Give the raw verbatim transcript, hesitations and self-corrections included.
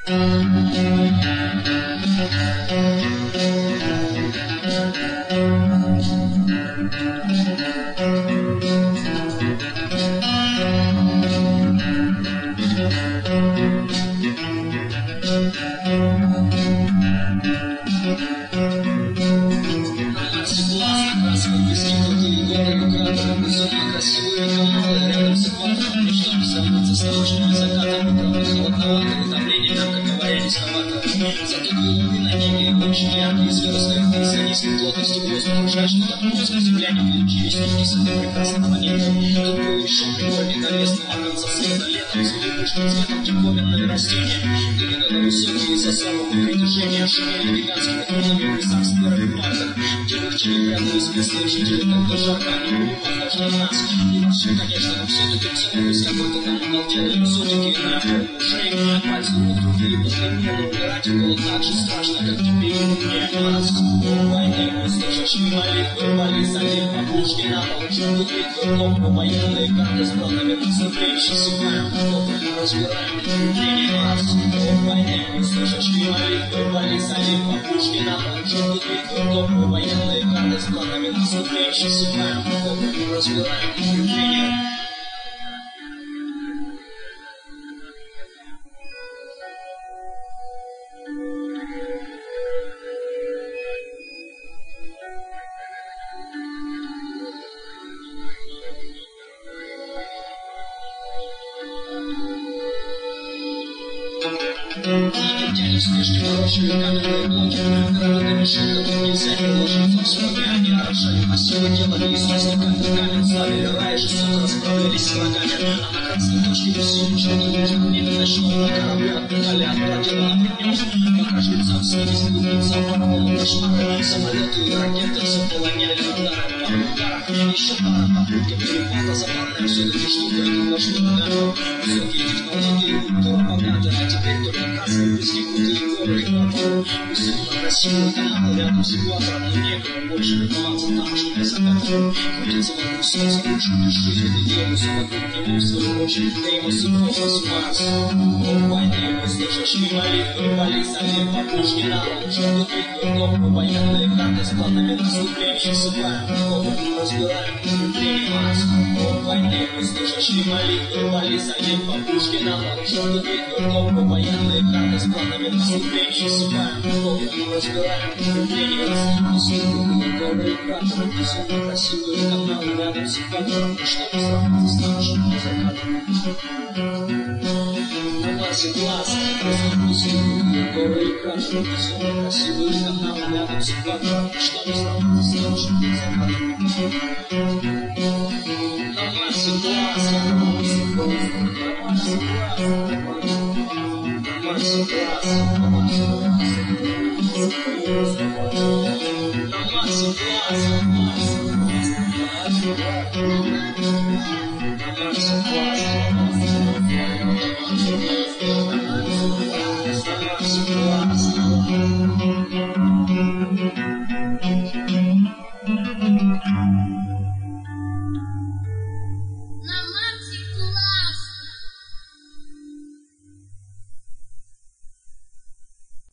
Красивые каналы рядом с экватором. Ну что не сравнится с научным закатом. Утром холодновато, давление, мягко говоря, низковато. Зато глубины на небе очень яркие звезды. И за низкой плотностью воздуха жаль, что так поздно земляне получились не с этой прекрасной планеты. Тут был еще прикольный ковесного конца света. Летом цвели пышным цветом диковинные растения. Именно высокие из-за слабого притяжения шумели гигантскими кронами в лесах, скверах и парках, где легче не прятались местные жители, когда жарко, они были похожи на нас. И во всем, конечно, но все-таки целый какой-то там обалденной экзотики на форму ушей, пальцы рук, руки и постоянно умирать было так же страшно, как тебе и мне. Марс, войны, услышащие молитвы, вали залив покушки на пол, чтобы битвы, кнопку военные карты с бронами наступлений, сыграем, кнопку разбираем, укрепление. Марс, войны, услышащие молитвы, вали залив покушки на пол, чтобы битвы, кнопку военные карты с бронами наступлений, сыграем, кнопку разбираем, укрепление. Тянет снежки, хорошие каменные блоки, гранатами шелковых нельзя не вложиться в сроки. Они орошали красиво, делали из воздуха камень, славили рай, жестоко расправлялись с врагами. А на красной точке висели черные лужи, в небе ночного корабля отдыхали от проделанных днем. Пока жрецам снились глупецам, фараону кошмары, самолеты и ракеты заполоняли радары. Пара в ударах, еще пара попытки перехвата, забавная все-таки штука, это важно. Высокие технологии, культура богатая, а теперь только красные пески, крутые горы и квартиры. Высоко красивые каналы рядом с экватором, но некому больше любоваться тамошними закатами. Крутится вокруг солнца лучше, пиши, это глобус, а вокруг него в свою очередь Деймос и Космос Марс. Войны, услышащие молитвы, вали залив покушки на пол, чтобы битвы, кнопку военные карты с планами наступлений, сыграем, кнопку разбираем, укрепление. Марс. Войны, услышащие молитвы, вали залив покушки на пол, чтобы битвы, кнопку военные карты с планами наступлений, сыграем, кнопку разбираем, укрепление. Высокие горы и кратеры, безумно красивые каналы рядом с экватором, и что не сравнится с нашим закатом. На Марсе класс, высокие горы и кратеры, безумно красивые каналы рядом с экватором, и что не сравнится с нашим закатом. На Марсе класс, на Марсе класс, на Марсе класс, на Марсе класс, на Марсе класс, на Марсе класс, на Марсе класс.